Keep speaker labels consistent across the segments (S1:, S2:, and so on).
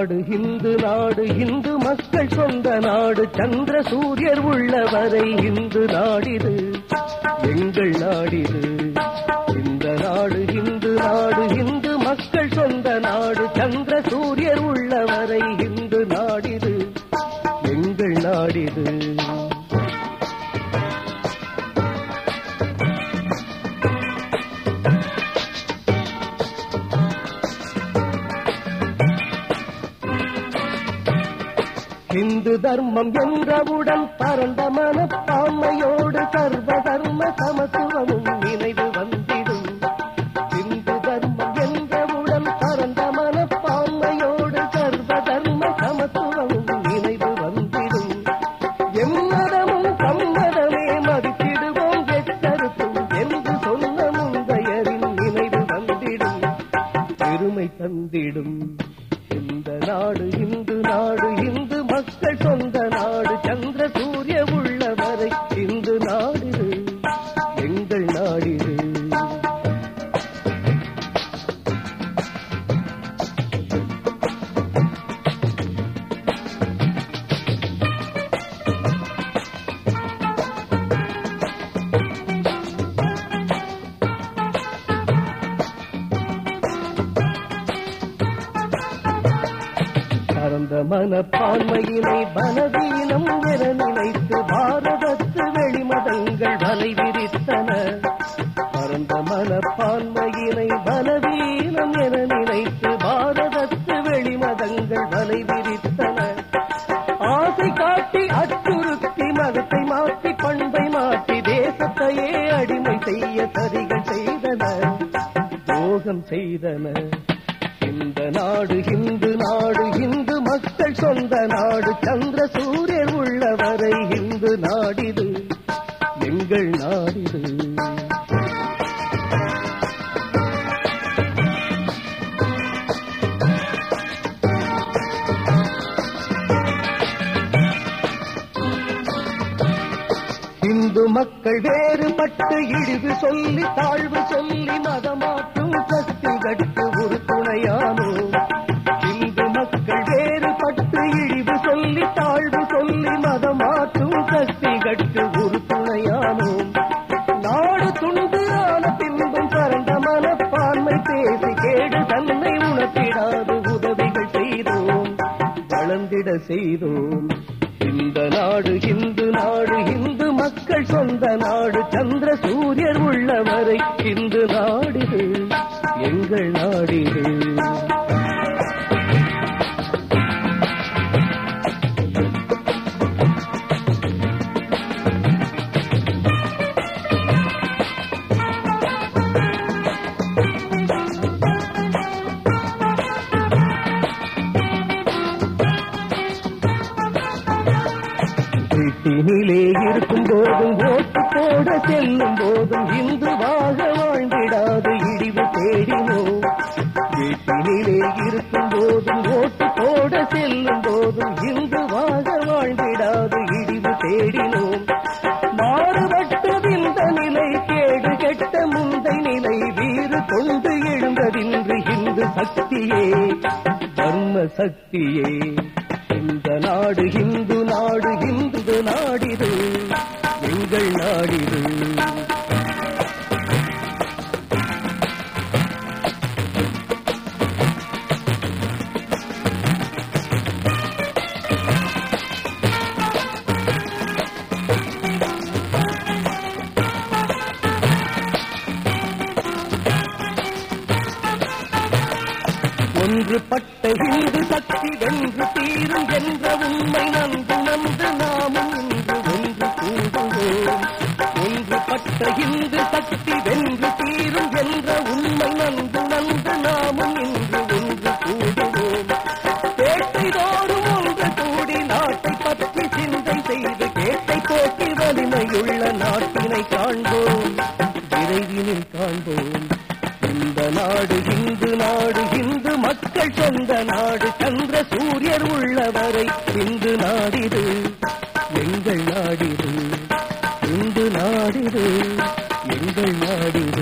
S1: நாடு இந்து மக்கள் சொந்த நாடு. சந்திர சூரியர் உள்ளவரை இந்து நாடிது எங்கள் நாடிது. இந்த நாடு இந்து மக்கள் சொந்த நாடு. சந்திர சூரியர் உள்ளவரை இந்து நாடிது எங்கள் நாடிது. இந்து தர்மம் என்றவுடன் பரந்த மனப்பான்மையோடு சர்வ தர்ம சமத்துவமும் நினைவு வந்திடும். இந்து தர்மம் என்றவுடன் பரந்த மனப்பான்மையோடு சர்வ தர்ம சமத்துவமும் நினைவு வந்திடும். எம்மதமும் சம்மதமே மதித்திடுவோம் எச்சருத்தும் என்று சொன்ன முந்தையரின் நினைவு வந்திடும். பெருமை தந்திடும் இந்த நாடு இந்து மக்கள் சொந்த நாடு. சந்திர சூரிய உள்ளவரை இந்து நாடிது எங்கள் நாடிது. பரந்த மனப்பான்மையினை பலவீனம் என நினைத்து பாரதத்து வெளிமதங்கள் வலை விரித்தன. பரந்த மனப்பான்மையினை பலவீனம் என நினைத்து பாரதத்து வெளிமதங்கள் வலை விரித்தன. ஆசை காட்டி அச்சுறுத்தி மதத்தை மாற்றி பண்பை மாற்றி தேசத்தையே அடிமை செய்ய சரிகள் செய்தன துரோகம் செய்தன. இந்த நாடு இந்து மக்கள் சொந்த நாடு. சந்திர சூரியர் உள்ளவரை இந்து நாடிது எங்கள் நாடிது. இந்து மக்கள் வேறுபட்டு இழிவு சொல்லி தாழ்வு சொல்லி மதமாற்றும் சக்தி கட்டு ஒரு துணையானோ. இந்து மக்கள் வேறுபட்டு இழிவு சொல்லி தாழ்வு சொல்லி மதமாற்றும் சக்தி கட்டு ஒரு துணையானோ. நாடு துண்டு ஆன பின்பும் பரந்த மனப்பான்மை பேசி கேடு தன்னை உணர்த்திடாது உதவிகள் செய்தோம் வளர்ந்திட செய்தோம். இந்த நாடு இந்து மக்கள் சொந்த நாடு. சந்திர சூரியர் உள்ளவரை இந்து நாடிது எங்கள் நாடிது. வீட்டினிலே இருக்கும் போதும் ஓட்டு போட செல்லும் போதும் இந்துவாக வாழ்ந்திடாது இழிவு தேடினோம். வீட்டினிலே இருக்கும் போதும் ஓட்டு போட செல்லும் போதும் இந்துவாக வாழ்ந்திடாது இழிவு தேடினோம். மாறுபட்டதிந்த நிலை கேடு கெட்ட முந்தை நிலை வீறு கொண்டு எழுந்ததின்று இந்து சக்தியே தர்ம சக்தியே. இந்த நாடு இந்து நாடிது எங்கள் நாடிது. ஒன்றுபட்ட இந்து சக்தி வென்று தீரும் என்ற உண்மை நன்கு நாமும் இன்று ஒன்று கூடுவோம். ஒன்றுபட்ட இந்து சக்தி வென்று தீரும் என்ற உண்மை நன்கு நாமும் இன்று ஒன்று கூடுவோம். பேட்டை தோறும் ஒன்று கூடி நாட்டை பற்றி சிந்தை செய்து கேட்டை போக்கி வலிமையுள்ள நாட்டினை காண்போம் விரைவினில் காண்போம். இந்த நாடு இந்து மக்கள் சொந்த நாடு. சந்திர சூரியர் உள்ளவரை இந்து நாடிது எங்கள் நாடிது. இந்து நாடிது எங்கள் நாடிது.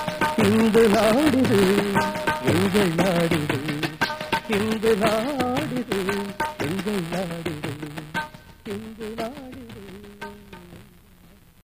S1: இந்து நாடிது எங்கள் நாடிது. இந்து நாடு இது